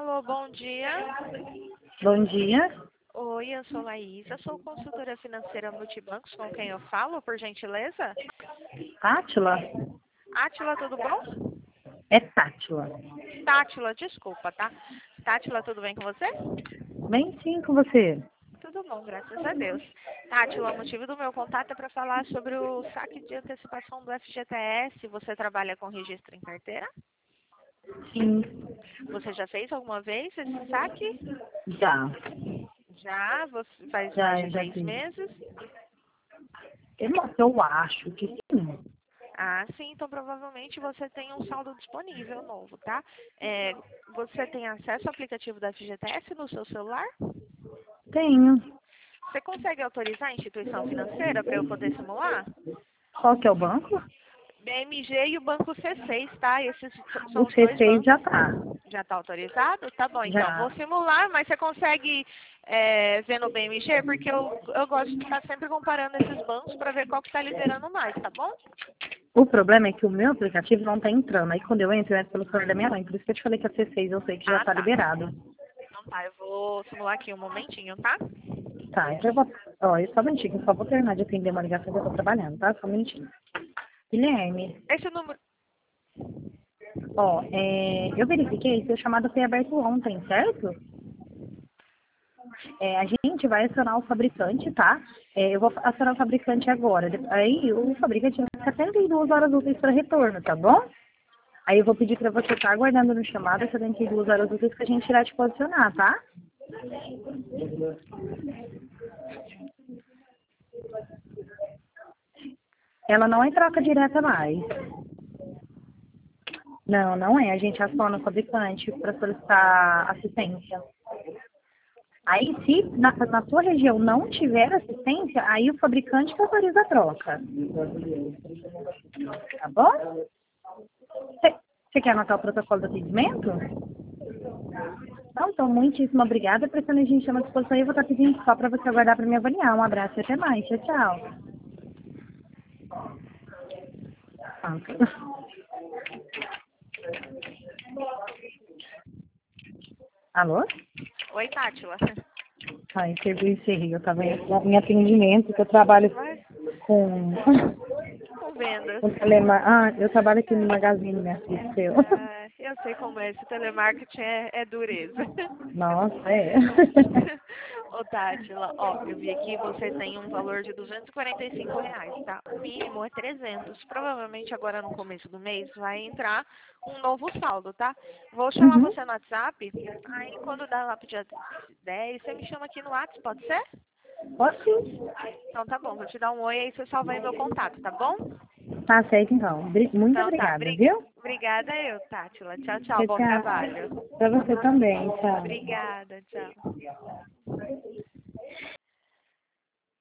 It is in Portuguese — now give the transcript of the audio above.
Alô, bom dia. Bom dia. Oi, eu sou Laísa, sou consultora financeira Multibancos, com quem eu falo, por gentileza? Átila? Átila, tudo bom? É Tátila. Tátila, desculpa, tá? Tátila, tudo bem com você? Bem sim com você. Tudo bom, graças a Deus. Tátila, o motivo do meu contato é para falar sobre o saque de antecipação do FGTS. Você trabalha com registro em carteira? Sim. Você já fez alguma vez esse saque? Já. Já? Você faz mais Já, de eu já 6 fiz. meses? Eu acho que sim. Ah, sim, então provavelmente você tem um saldo disponível novo, tá? Você tem acesso ao aplicativo da FGTS no seu celular? Tenho. Você consegue autorizar a instituição financeira para eu poder simular? Qual que é o banco? BMG e o Banco C6, tá? Esses O são os dois C6 já bancos. tá. Já está autorizado? Tá bom, então. Vou Já. simular, mas você consegue ver no BMG? Porque eu gosto de estar sempre comparando esses bancos para ver qual que está liberando mais, tá bom? O problema é que o meu aplicativo não tá entrando. Aí quando eu entro pelo celular da minha mãe. Por isso que eu te falei que a C6 eu sei que já Ah, tá tá. liberado. Então tá, eu vou simular aqui um momentinho, tá? Tá, então eu vou. Ó, só um minutinho, eu só vou terminar de atender uma ligação que eu tô trabalhando, tá? Só um minutinho. Guilherme, Esse número... ó, eu verifiquei que o chamado foi aberto ontem, certo? A gente vai acionar o fabricante, tá? Eu vou acionar o fabricante agora. Aí o fabricante vai 72 horas úteis para retorno, tá bom? Aí eu vou pedir para você estar aguardando no chamado 72 horas úteis que a gente irá te posicionar, tá? Ela não é troca direta mais. Não, não é. A gente aciona o fabricante para solicitar assistência. Aí, se na sua região não tiver assistência, aí o fabricante que autoriza a troca. Tá bom? Você quer anotar o protocolo do atendimento? Então, muitíssimo obrigada. Prestando a gente chama à disposição e eu vou estar pedindo só para você aguardar para me avaliar. Um abraço e até mais. Tchau, tchau. Alô? Oi, Tátila. Ai, encerrei. Eu estava em atendimento, que eu trabalho Vai, com, com vendas. com eu trabalho aqui no Magazine, minha filha, seu. Ah, eu sei como é, esse telemarketing é dureza. Nossa, é. Ô, Tátila, ó, eu vi aqui você tem um valor de R$ 245, tá? O mínimo é 300. Provavelmente agora no começo do mês vai entrar um novo saldo, tá? Vou chamar Uhum. você no WhatsApp, aí quando dá lá pro dia 10, você me chama aqui no WhatsApp, pode ser? Pode sim. Então tá bom, vou te dar um oi aí você salva aí meu contato, tá bom? Tá certo, então. Muito Então tá, obrigada, viu? obrigada eu, Tátila. Tchau, tchau, Tchau, bom tchau. trabalho. Pra você também, tchau. Obrigada, tchau.